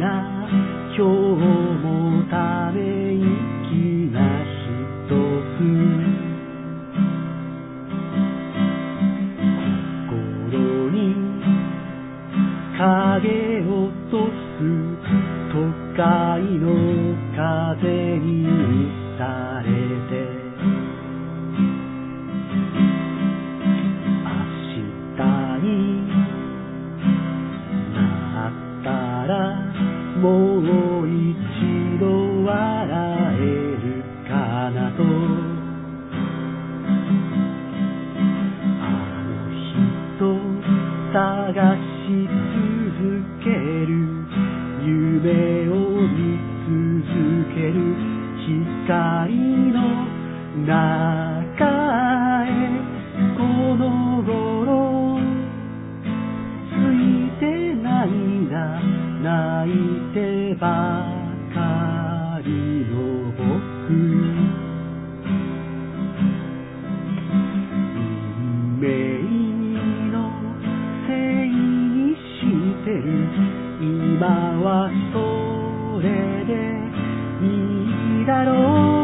な今日もため息がひとつ心に影落とす都会の風に打たれて明日になったらもう一度笑えるかなとあの人探し続ける夢を見続ける光の中へこの頃ついて涙泣いてばかりの僕運命のせいにしてる今はそれでいいだろ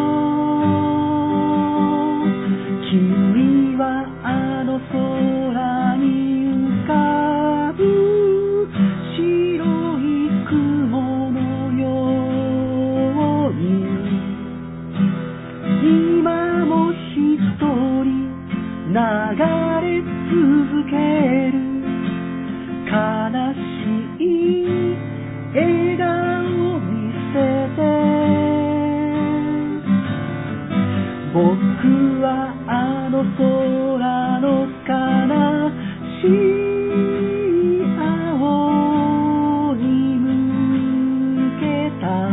う君はあの空に浮かぶ白い雲のように今も一人流れ続ける悲しい笑顔見せて僕はあの空の悲しい青に向けた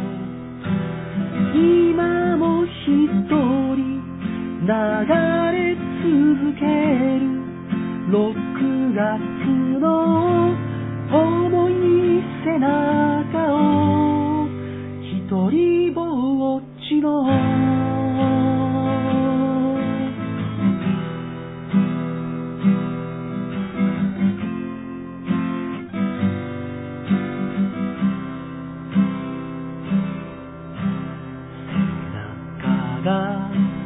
今も一人流れ続ける6月の重い背中を一人ぼっちの背中が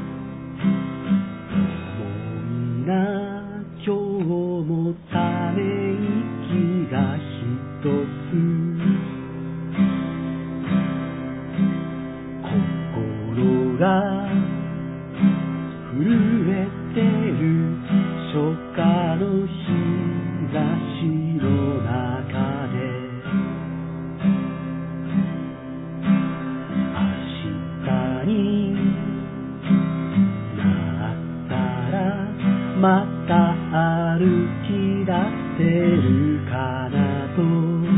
重いな今日もため息がひとつ心が震えてる初夏の日差しの中で明日になったらまた歩き出せるかなと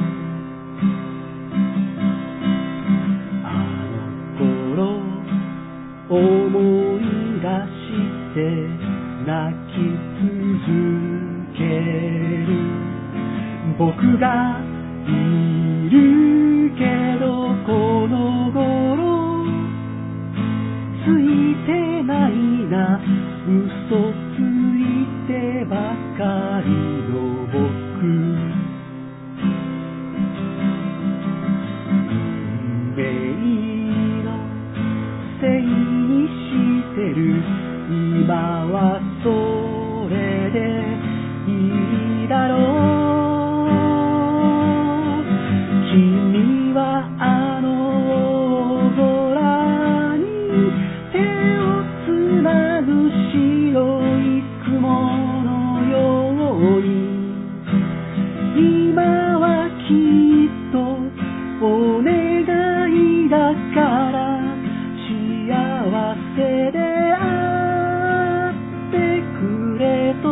あの頃思い出して泣き続ける僕がいるけどこの頃ついてないな嘘ついてばかりの僕運命のせいにしてる今はそれでいいだろう君はあの空に手をつなぐ白い雲のように今はきっとお願いだから幸せであってくれと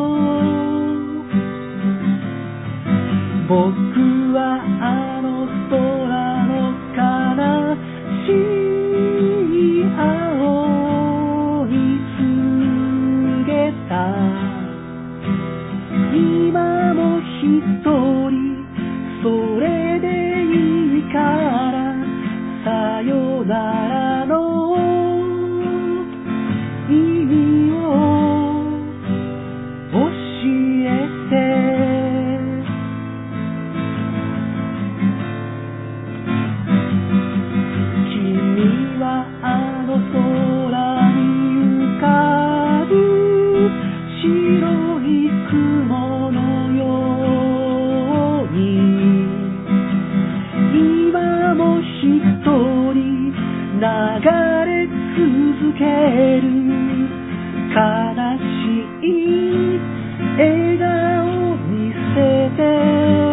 僕はあの空の悲しい青に告げた今も一人それでいいからさよならの意味を教えて人流れ続ける悲しい笑顔見せて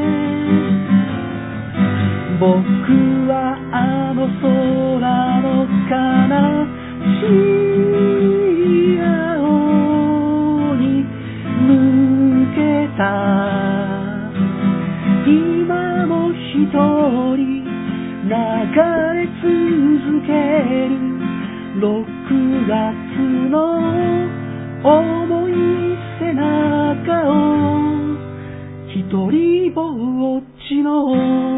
僕はあの空の悲しい青に向けた今も一人流れ続ける6月の重い背中を一人ぼっちの